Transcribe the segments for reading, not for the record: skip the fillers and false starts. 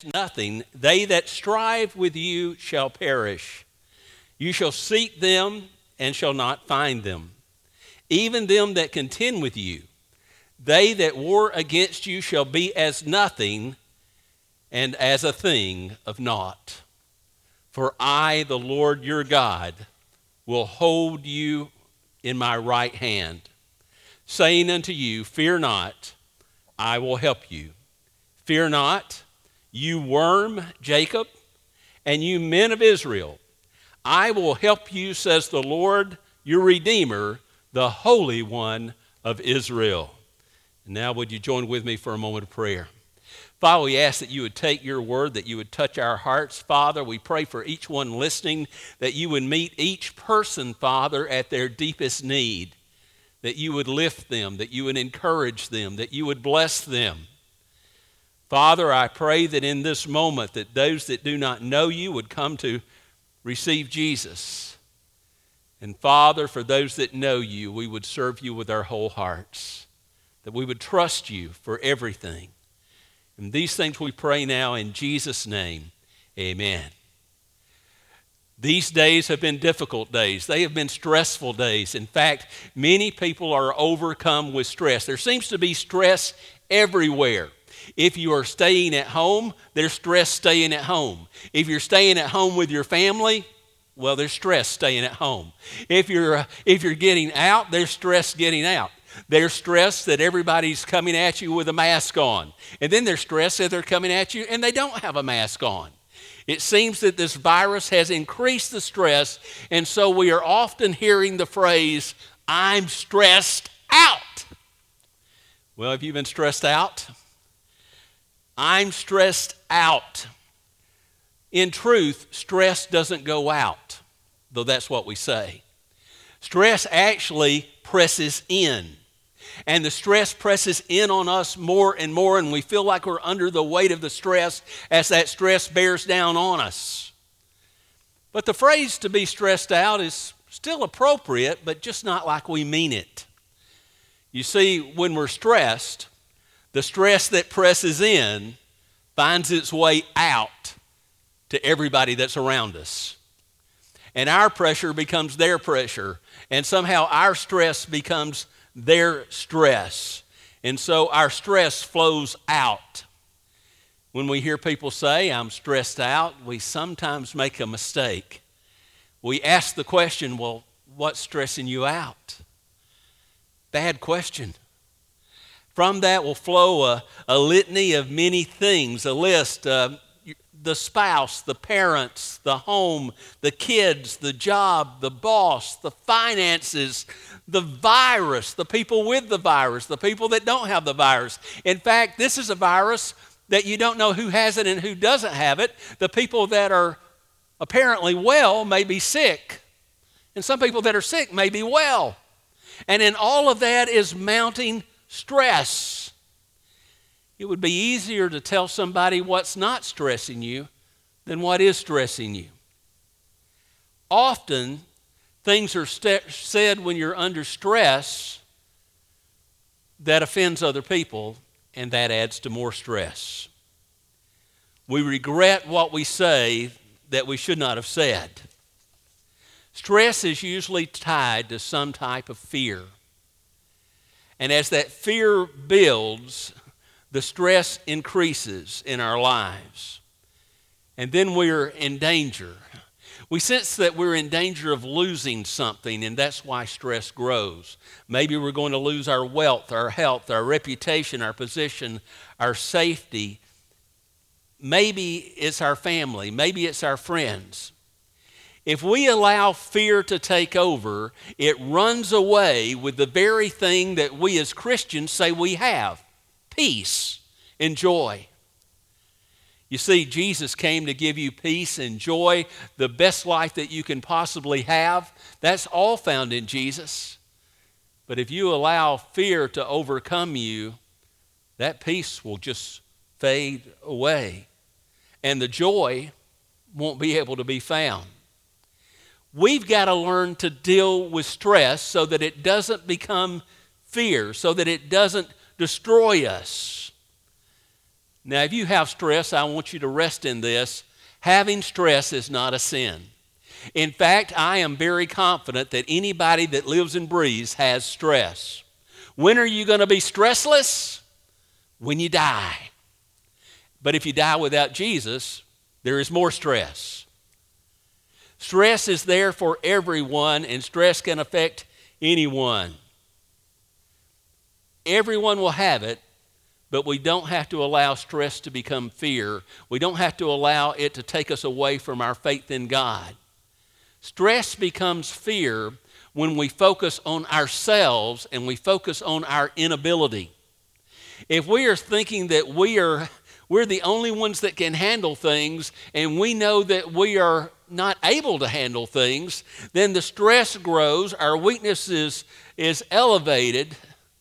nothing. They that strive with you shall perish. You shall seek them and shall not find them. Even them that contend with you, they that war against you shall be as nothing and as a thing of naught. For I, the Lord your God, will hold you in my right hand, saying unto you, fear not, I will help you. Fear not, you worm Jacob, and you men of Israel. I will help you, says the Lord your Redeemer, the Holy One of Israel. And now would you join with me for a moment of prayer? Father, we ask that you would take your word, that you would touch our hearts. Father, we pray for each one listening, that you would meet each person, Father, at their deepest need, that you would lift them, that you would encourage them, that you would bless them. Father, I pray that in this moment that those that do not know you would come to receive Jesus. And Father, for those that know you, we would serve you with our whole hearts, that we would trust you for everything. And these things we pray now in Jesus' name, amen. These days have been difficult days. They have been stressful days. In fact, many people are overcome with stress. There seems to be stress everywhere. If you are staying at home, there's stress staying at home. If you're staying at home with your family, well, there's stress staying at home. If you're getting out, there's stress getting out. There's stress that everybody's coming at you with a mask on. And then there's stress that they're coming at you and they don't have a mask on. It seems that this virus has increased the stress, and so we are often hearing the phrase, I'm stressed out. Well, have you been stressed out? I'm stressed out. In truth, stress doesn't go out, though that's what we say. Stress actually presses in. And the stress presses in on us more and more, and we feel like we're under the weight of the stress as that stress bears down on us. But the phrase to be stressed out is still appropriate, but just not like we mean it. You see, when we're stressed, the stress that presses in finds its way out to everybody that's around us. And our pressure becomes their pressure, and somehow our stress becomes their stress. And so our stress flows out. When we hear people say, I'm stressed out, we sometimes make a mistake. We ask the question, well, what's stressing you out? Bad question. From that will flow a litany of many things, a list, the spouse, the parents, the home, the kids, the job, the boss, the finances, the virus, the people with the virus, the people that don't have the virus. In fact, this is a virus that you don't know who has it and who doesn't have it. The people that are apparently well may be sick, and some people that are sick may be well. And in all of that is mounting stress. It would be easier to tell somebody what's not stressing you than what is stressing you. Often, things are said when you're under stress that offends other people, and that adds to more stress. We regret what we say that we should not have said. Stress is usually tied to some type of fear. And as that fear builds, the stress increases in our lives. And then we're in danger. We sense that we're in danger of losing something, and that's why stress grows. Maybe we're going to lose our wealth, our health, our reputation, our position, our safety. Maybe it's our family. Maybe it's our friends. If we allow fear to take over, it runs away with the very thing that we as Christians say we have: peace and joy. You see, Jesus came to give you peace and joy, the best life that you can possibly have. That's all found in Jesus. But if you allow fear to overcome you, that peace will just fade away, and the joy won't be able to be found. We've got to learn to deal with stress so that it doesn't become fear, so that it doesn't destroy us. Now, if you have stress, I want you to rest in this. Having stress is not a sin. In fact, I am very confident that anybody that lives and breathes has stress. When are you going to be stressless? When you die. But if you die without Jesus, there is more stress. Stress is there for everyone, and stress can affect anyone. Everyone will have it, but we don't have to allow stress to become fear. We don't have to allow it to take us away from our faith in God. Stress becomes fear when we focus on ourselves and we focus on our inability. If we are thinking that we're the only ones that can handle things, and we know that we are not able to handle things, then the stress grows, our weakness is elevated,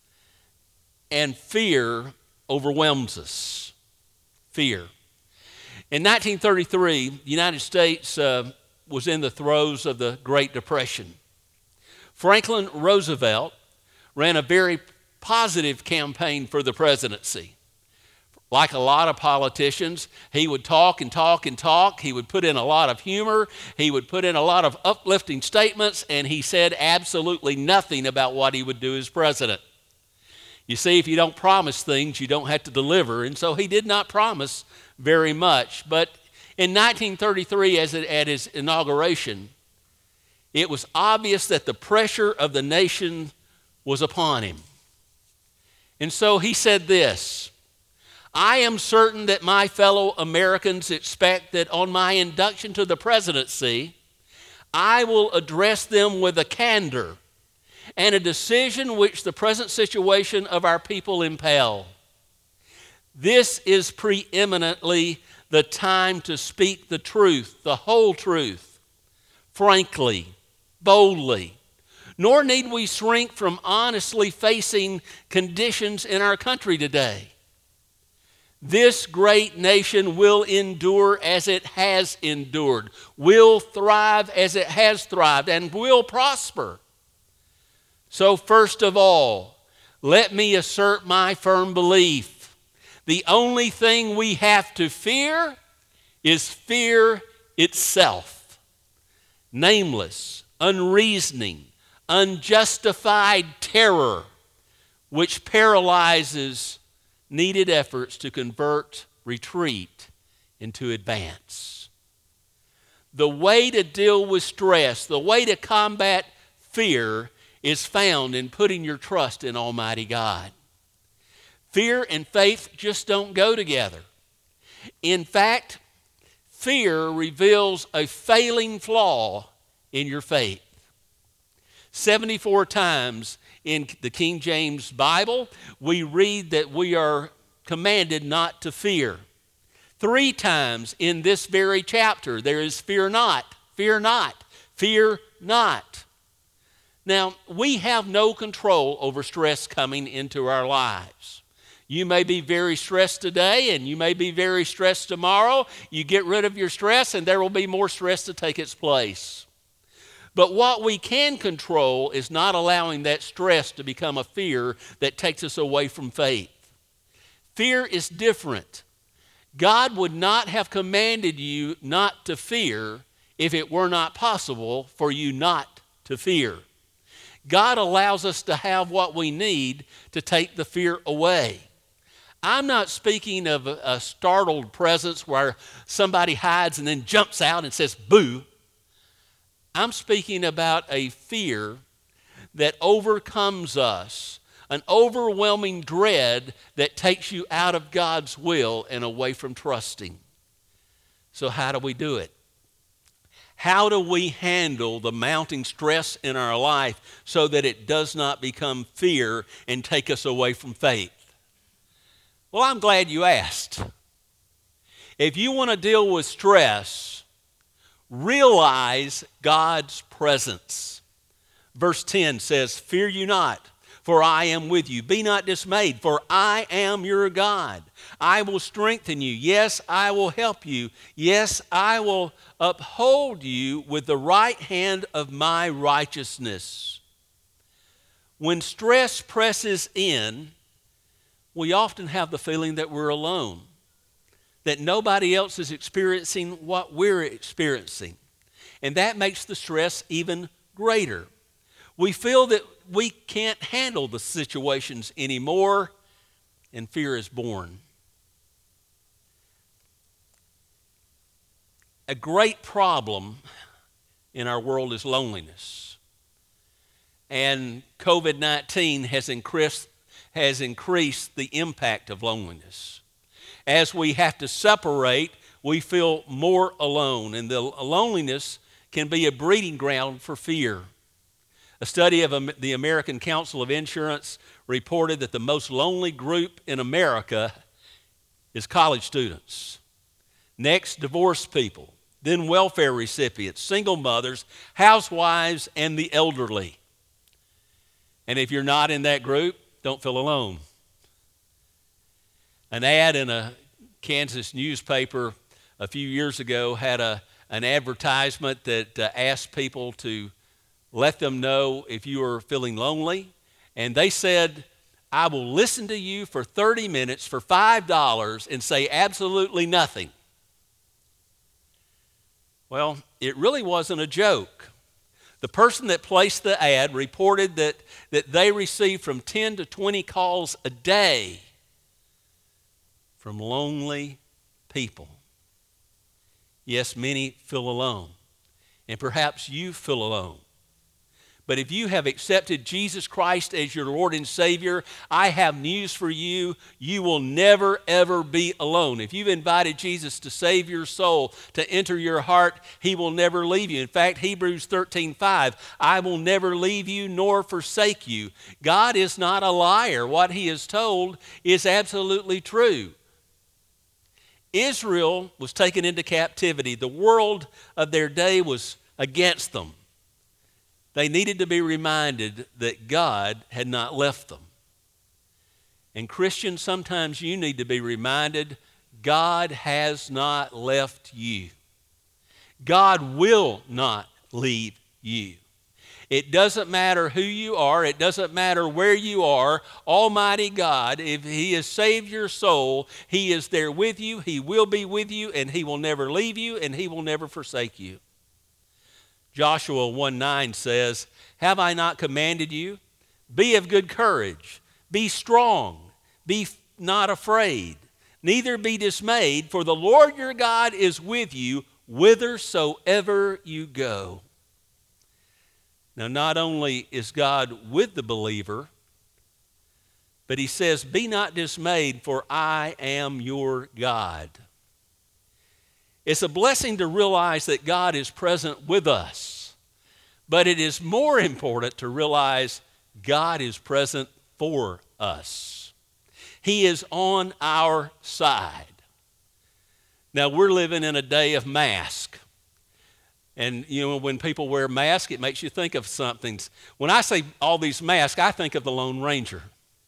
and fear overwhelms us. Fear. In 1933, the United States was in the throes of the Great Depression. Franklin Roosevelt ran a very positive campaign for the presidency. Like a lot of politicians, he would talk and talk and talk. He would put in a lot of humor. He would put in a lot of uplifting statements, and he said absolutely nothing about what he would do as president. You see, if you don't promise things, you don't have to deliver, and so he did not promise very much. But in 1933, at his inauguration, it was obvious that the pressure of the nation was upon him. And so he said this, "I am certain that my fellow Americans expect that on my induction to the presidency, I will address them with a candor and a decision which the present situation of our people impel. This is preeminently the time to speak the truth, the whole truth, frankly, boldly. Nor need we shrink from honestly facing conditions in our country today. This great nation will endure as it has endured, will thrive as it has thrived, and will prosper. So first of all, let me assert my firm belief. The only thing we have to fear is fear itself. Nameless, unreasoning, unjustified terror, which paralyzes needed efforts to convert retreat into advance. The way to deal with stress, the way to combat fear, is found in putting your trust in Almighty God. Fear and faith just don't go together. In fact, fear reveals a failing flaw in your faith. 74 times in the King James Bible, we read that we are commanded not to fear. 3 times in this very chapter, there is fear not, fear not, fear not. Now, we have no control over stress coming into our lives. You may be very stressed today, and you may be very stressed tomorrow. You get rid of your stress, and there will be more stress to take its place. But what we can control is not allowing that stress to become a fear that takes us away from faith. Fear is different. God would not have commanded you not to fear if it were not possible for you not to fear. God allows us to have what we need to take the fear away. I'm not speaking of a startled presence where somebody hides and then jumps out and says, boo. I'm speaking about a fear that overcomes us, an overwhelming dread that takes you out of God's will and away from trusting. So how do we do it? How do we handle the mounting stress in our life so that it does not become fear and take us away from faith? Well, I'm glad you asked. If you want to deal with stress, realize God's presence. Verse 10 says, "Fear you not, for I am with you. Be not dismayed, for I am your God. I will strengthen you. Yes, I will help you. Yes, I will uphold you with the right hand of my righteousness." When stress presses in, we often have the feeling that we're alone. that nobody else is experiencing what we're experiencing. And that makes the stress even greater. We feel that we can't handle the situations anymore, and fear is born. A great problem in our world is loneliness. And COVID-19 has increased the impact of loneliness. As we have to separate, we feel more alone, and the loneliness can be a breeding ground for fear. A study of the American Council of Insurance reported that the most lonely group in America is college students. Next, divorced people. Then welfare recipients, single mothers, housewives, and the elderly. And if you're not in that group, don't feel alone. An ad in a Kansas newspaper a few years ago had an advertisement that asked people to let them know if you are feeling lonely. And they said, I will listen to you for 30 minutes for $5 and say absolutely nothing. Well, it really wasn't a joke. The person that placed the ad reported that they received from 10 to 20 calls a day from lonely people. Yes, many feel alone, and perhaps you feel alone. But if you have accepted Jesus Christ as your Lord and Savior, I have news for you. You will never, ever be alone. If you've invited Jesus to save your soul, to enter your heart, He will never leave you. In fact, Hebrews 13:5, I will never leave you nor forsake you. God is not a liar. What He has told is absolutely true. Israel was taken into captivity. The world of their day was against them. They needed to be reminded that God had not left them. And Christians, sometimes you need to be reminded God has not left you. God will not leave you. It doesn't matter who you are. It doesn't matter where you are. Almighty God, if He has saved your soul, He is there with you. He will be with you, and He will never leave you, and He will never forsake you. Joshua 1:9 says, have I not commanded you? Be of good courage. Be strong. Be not afraid. Neither be dismayed, for the Lord your God is with you whithersoever you go. Now, not only is God with the believer, but He says, be not dismayed, for I am your God. It's a blessing to realize that God is present with us, but it is more important to realize God is present for us. He is on our side. Now, we're living in a day of masks. And, you know, when people wear masks, it makes you think of something. When I say all these masks, I think of the Lone Ranger.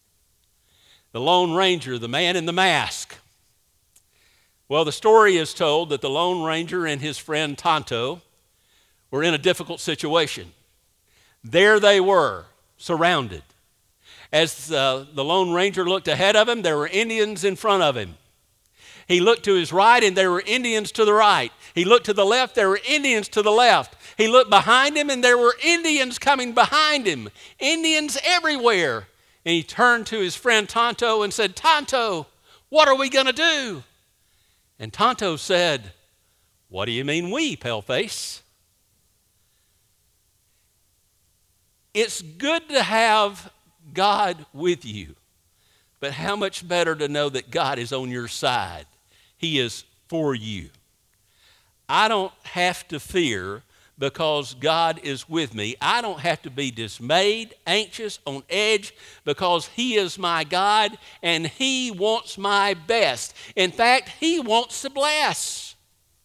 The Lone Ranger, the man in the mask. Well, the story is told that the Lone Ranger and his friend Tonto were in a difficult situation. There they were, surrounded. As the Lone Ranger looked ahead of him, there were Indians in front of him. He looked to his right, and there were Indians to the right. He looked to the left, there were Indians to the left. He looked behind him, and there were Indians coming behind him. Indians everywhere. And he turned to his friend Tonto and said, Tonto, what are we going to do? And Tonto said, what do you mean we, paleface? It's good to have God with you, but how much better to know that God is on your side. He is for you. I don't have to fear because God is with me. I don't have to be dismayed, anxious, on edge, because He is my God and He wants my best. In fact, He wants to bless.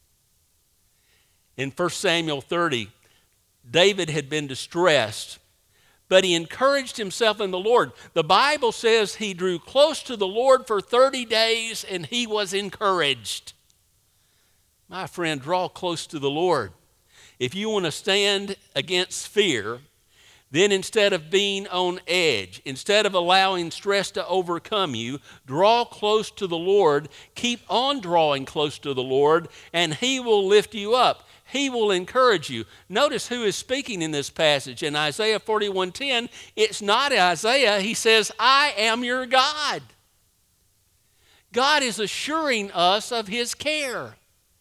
In 1 Samuel 30, David had been distressed, but he encouraged himself in the Lord. The Bible says he drew close to the Lord for 30 days and he was encouraged. My friend, draw close to the Lord. If you want to stand against fear, Then instead of being on edge, instead of allowing stress to overcome you, draw close to the Lord. Keep on drawing close to the Lord, and He will lift you up. He will encourage you. Notice who is speaking in this passage. In Isaiah 41:10, it's not Isaiah. He says, I am your God. God is assuring us of His care.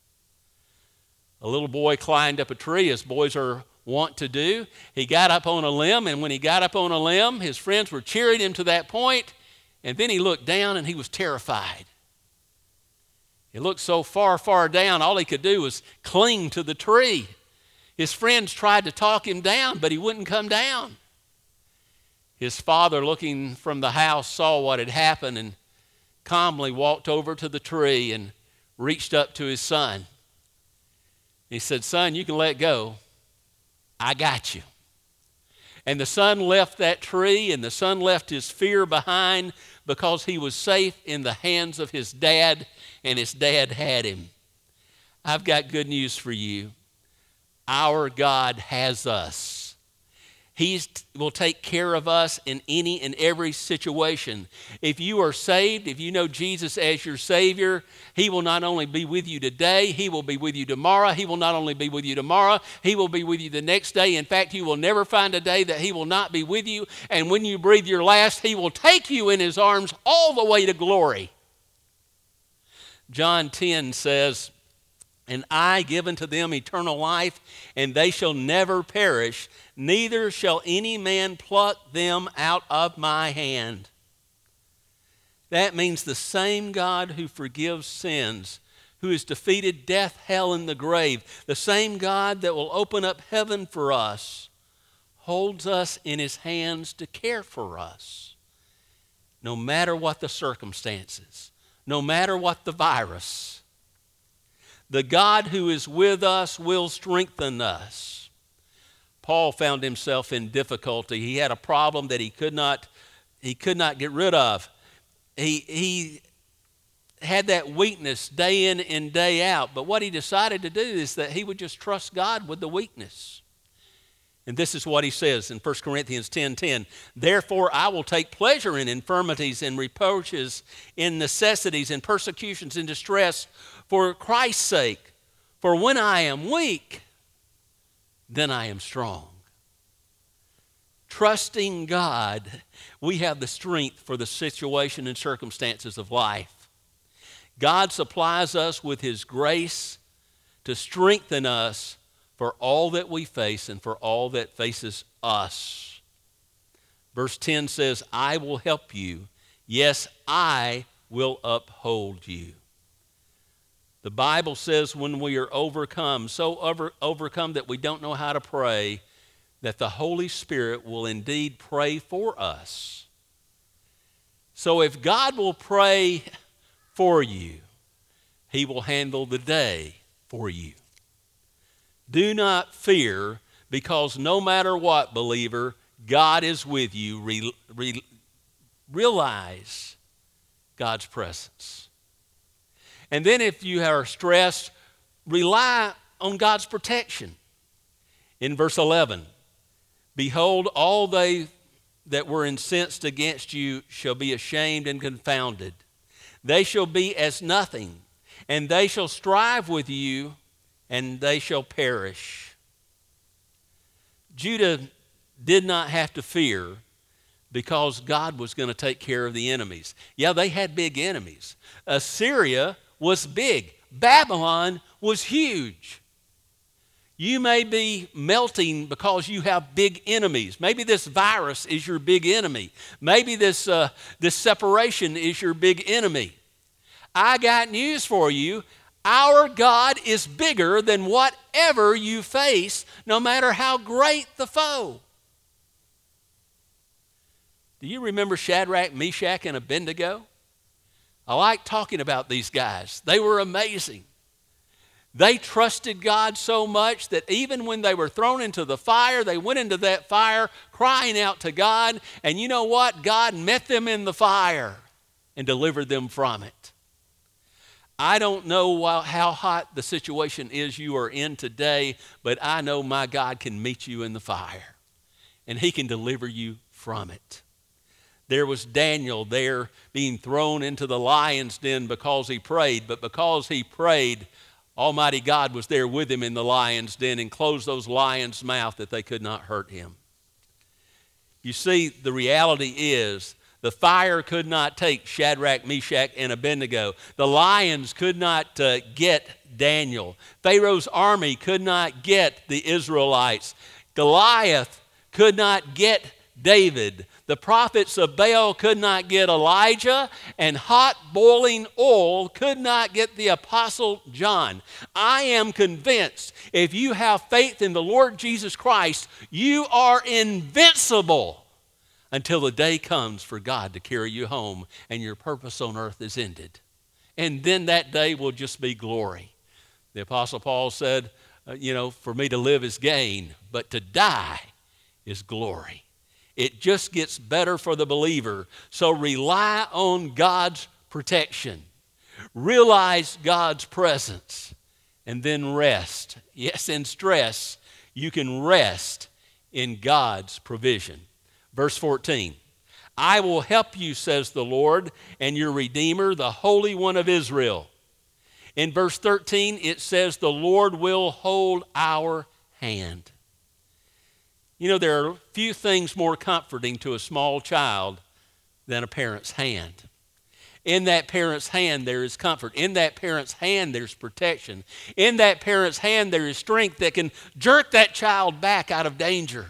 A little boy climbed up a tree, as boys are wont to do. He got up on a limb, and when he got up on a limb, his friends were cheering him to that point, and then he looked down and he was terrified. He looked so far, far down, all he could do was cling to the tree. His friends tried to talk him down, but he wouldn't come down. His father, looking from the house, saw what had happened and calmly walked over to the tree and reached up to his son. He said, son, you can let go. I got you. And the son left that tree, and the son left his fear behind because he was safe in the hands of his dad, and his dad had him. I've got good news for you. Our God has us. He will take care of us in any and every situation. If you are saved, if you know Jesus as your Savior, He will not only be with you today, He will be with you tomorrow. He will not only be with you tomorrow, He will be with you the next day. In fact, you will never find a day that He will not be with you. And when you breathe your last, He will take you in His arms all the way to glory. John 10 says, and I give unto them eternal life, and they shall never perish, neither shall any man pluck them out of my hand. That means the same God who forgives sins, who has defeated death, hell, and the grave, the same God that will open up heaven for us, holds us in His hands to care for us, no matter what the circumstances, no matter what the virus. The God who is with us will strengthen us. Paul found himself in difficulty. He had a problem that he could not get rid of. He had that weakness day in and day out. But what he decided to do is that he would just trust God with the weakness. And this is what he says in 1 Corinthians 10:10. Therefore I will take pleasure in infirmities and reproaches, in necessities and persecutions and distress, for Christ's sake. For when I am weak, then I am strong. Trusting God, we have the strength for the situation and circumstances of life. God supplies us with His grace to strengthen us for all that we face and for all that faces us. Verse 10 says, I will help you. Yes, I will uphold you. The Bible says when we are overcome, so overcome that we don't know how to pray, that the Holy Spirit will indeed pray for us. So if God will pray for you, He will handle the day for you. Do not fear, because no matter what, believer, God is with you. Realize God's presence. And then if you are stressed, rely on God's protection. In verse 11, behold, all they that were incensed against you shall be ashamed and confounded. They shall be as nothing, and they shall strive with you, and they shall perish. Judah did not have to fear because God was going to take care of the enemies. Yeah, they had big enemies. Assyria was big. Babylon was huge. You may be melting because you have big enemies. Maybe this virus is your big enemy. Maybe this separation is your big enemy. I got news for you. Our God is bigger than whatever you face, no matter how great the foe. Do you remember Shadrach, Meshach, and Abednego? I like talking about these guys. They were amazing. They trusted God so much that even when they were thrown into the fire, they went into that fire crying out to God. And you know what? God met them in the fire and delivered them from it. I don't know how hot the situation is you are in today, but I know my God can meet you in the fire. and he can deliver you from it. There was Daniel there being thrown into the lion's den because he prayed, but because he prayed, Almighty God was there with him in the lion's den and closed those lions' mouth that they could not hurt him. You see, the reality is the fire could not take Shadrach, Meshach, and Abednego. The lions could not get Daniel. Pharaoh's army could not get the Israelites. Goliath could not get David. The prophets of Baal could not get Elijah, and hot boiling oil could not get the Apostle John. I am convinced if you have faith in the Lord Jesus Christ, you are invincible until the day comes for God to carry you home and your purpose on earth is ended. And then that day will just be glory. The Apostle Paul said, for me to live is gain, but to die is glory. It just gets better for the believer. So rely on God's protection. Realize God's presence. And then rest. Yes, in stress, you can rest in God's provision. Verse 14. I will help you, says the Lord, and your Redeemer, the Holy One of Israel. In verse 13, it says the Lord will hold our hand. There are few things more comforting to a small child than a parent's hand. In that parent's hand, there is comfort. In that parent's hand, there's protection. In that parent's hand, there is strength that can jerk that child back out of danger.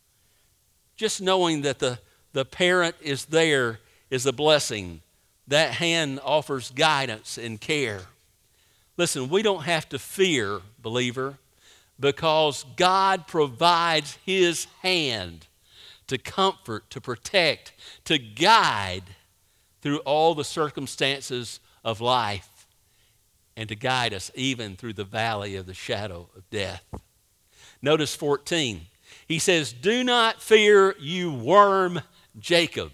Just knowing that the parent is there is a blessing. That hand offers guidance and care. Listen, we don't have to fear, believer, because God provides his hand to comfort, to protect, to guide through all the circumstances of life and to guide us even through the valley of the shadow of death. Notice 14. He says, do not fear, you worm Jacob.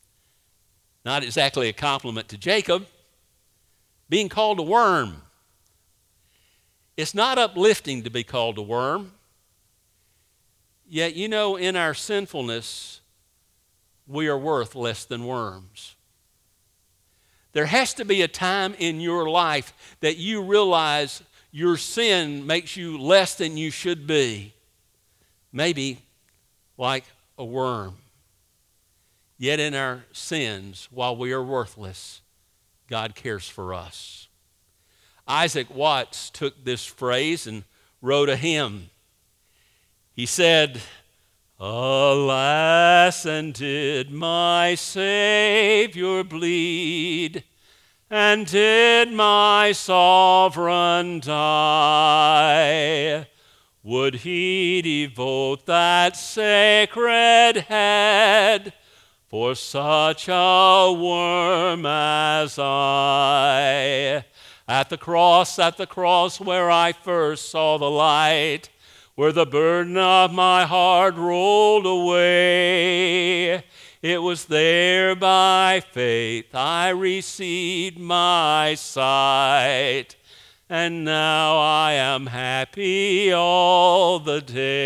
Not exactly a compliment to Jacob, being called a worm. It's not uplifting to be called a worm. Yet, in our sinfulness, we are worth less than worms. There has to be a time in your life that you realize your sin makes you less than you should be. Maybe like a worm. Yet in our sins, while we are worthless, God cares for us. Isaac Watts took this phrase and wrote a hymn. He said, alas, and did my Savior bleed, and did my sovereign die, would he devote that sacred head for such a worm as I? At the cross where I first saw the light, where the burden of my heart rolled away, it was there by faith I received my sight, and now I am happy all the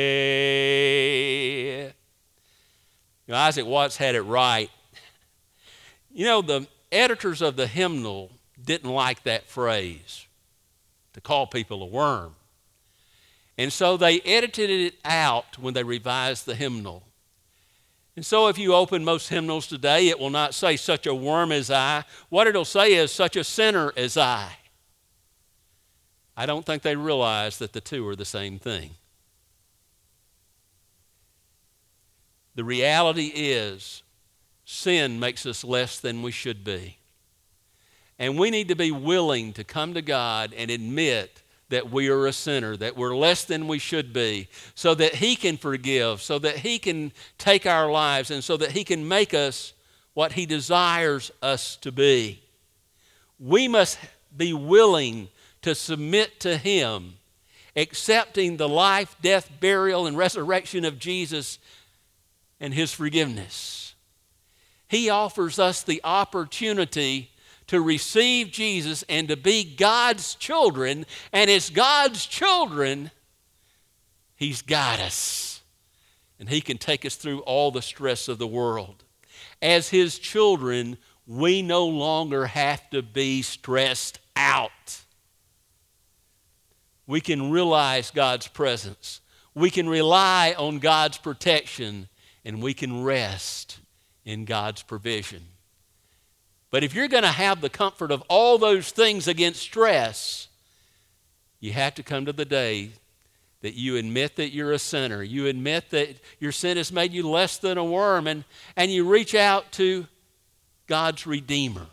day. Isaac Watts had it right. The editors of the hymnal didn't like that phrase, to call people a worm. And so they edited it out when they revised the hymnal. And so if you open most hymnals today, it will not say such a worm as I. What it'll say is such a sinner as I. I don't think they realize that the two are the same thing. The reality is sin makes us less than we should be. And we need to be willing to come to God and admit that we are a sinner, that we're less than we should be, so that he can forgive, so that he can take our lives, and so that he can make us what he desires us to be. We must be willing to submit to him, accepting the life, death, burial, and resurrection of Jesus and his forgiveness. He offers us the opportunity to receive Jesus and to be God's children, and as God's children, he's got us. and He can take us through all the stress of the world. As His children, we no longer have to be stressed out. We can realize God's presence. We can rely on God's protection, and we can rest in God's provision. But if you're going to have the comfort of all those things against stress, you have to come to the day that you admit that you're a sinner. You admit that your sin has made you less than a worm, and you reach out to God's Redeemer.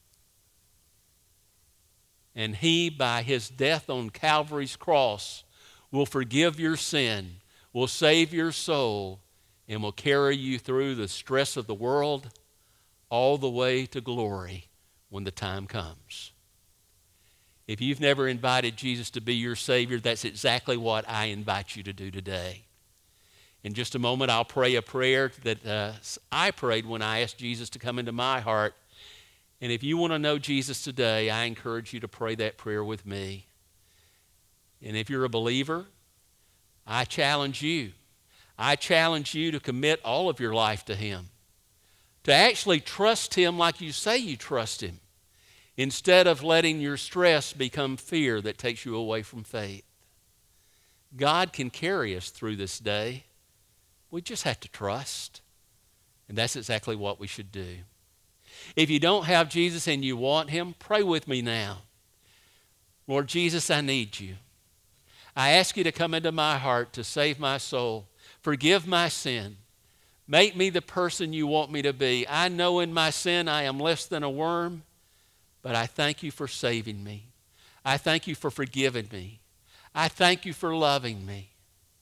And He, by His death on Calvary's cross, will forgive your sin, will save your soul, and will carry you through the stress of the world all the way to glory when the time comes. If you've never invited Jesus to be your Savior, that's exactly what I invite you to do today. In just a moment, I'll pray a prayer that I prayed when I asked Jesus to come into my heart. And if you want to know Jesus today, I encourage you to pray that prayer with me. And if you're a believer, I challenge you. I challenge you to commit all of your life to Him. To actually trust Him like you say you trust Him, instead of letting your stress become fear that takes you away from faith. God can carry us through this day. We just have to trust. And that's exactly what we should do. If you don't have Jesus and you want Him, pray with me now. Lord Jesus, I need You. I ask You to come into my heart to save my soul. Forgive my sin. Make me the person You want me to be. I know in my sin I am less than a worm, but I thank You for saving me. I thank You for forgiving me. I thank You for loving me.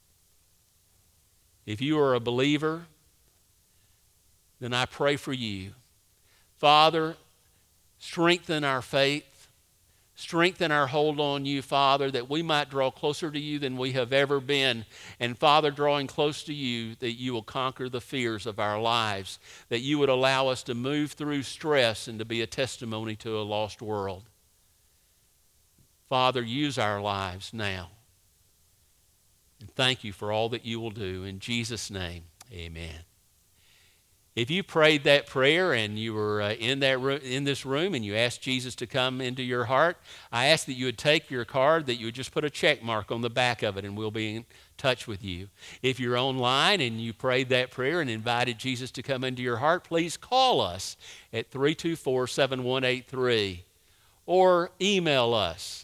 If you are a believer, then I pray for you. Father, strengthen our faith. Strengthen our hold on You, Father, that we might draw closer to You than we have ever been. And Father, drawing close to You, that You will conquer the fears of our lives, that You would allow us to move through stress and to be a testimony to a lost world. Father, use our lives now. And thank You for all that You will do. In Jesus' name, amen. If you prayed that prayer and you were in this room and you asked Jesus to come into your heart, I ask that you would take your card, that you would just put a check mark on the back of it, and we'll be in touch with you. If you're online and you prayed that prayer and invited Jesus to come into your heart, please call us at 324-7183 or email us,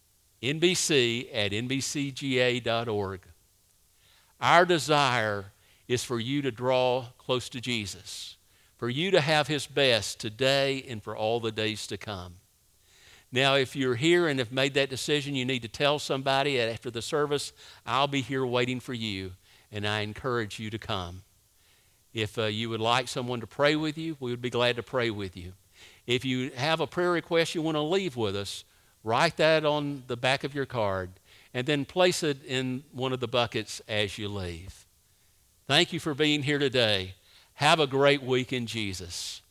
nbc@nbcga.org. Our desire is for you to draw close to Jesus, for you to have His best today and for all the days to come. Now, if you're here and have made that decision, you need to tell somebody after the service. I'll be here waiting for you, and I encourage you to come. If you would like someone to pray with you, we would be glad to pray with you. If you have a prayer request you want to leave with us, write that on the back of your card, and then place it in one of the buckets as you leave. Thank you for being here today. Have a great week in Jesus.